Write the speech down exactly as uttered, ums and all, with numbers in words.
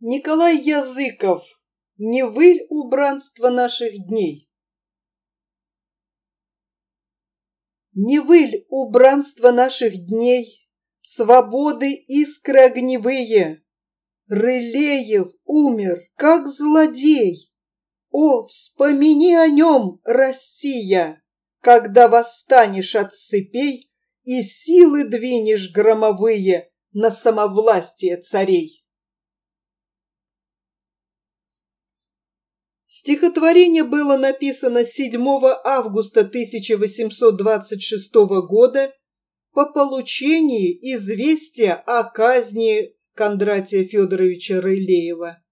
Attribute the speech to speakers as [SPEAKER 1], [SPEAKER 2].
[SPEAKER 1] Николай Языков. Не выль убранство наших дней. Не выль убранство наших дней, свободы искры огневые. Рылеев умер, как злодей. О, вспомини о нем, Россия, когда восстанешь от цепей и силы двинешь громовые на самовластие царей. Стихотворение было написано седьмого августа тысяча восемьсот двадцать шестого года по получении известия о казни Кондратия Федоровича Рылеева.